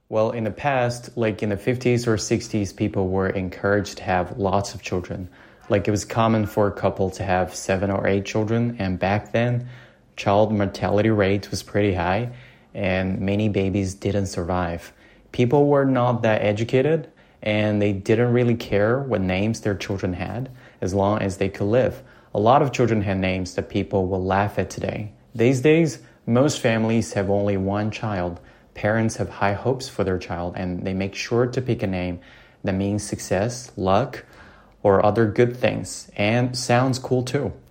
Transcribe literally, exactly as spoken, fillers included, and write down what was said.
Well, in the past, like in the fifties or sixties, people were encouraged to have lots of children. Like it was common for a couple to have seven or eight children, and back then, child mortality rate was pretty high, and many babies didn't survive. People were not that educated, and they didn't really care what names their children had, as long as they could live. A lot of children had names that people will laugh at today. These days, most families have only one child. Parents have high hopes for their child, and they make sure to pick a name that means success, luck, or other good things, and sounds cool too.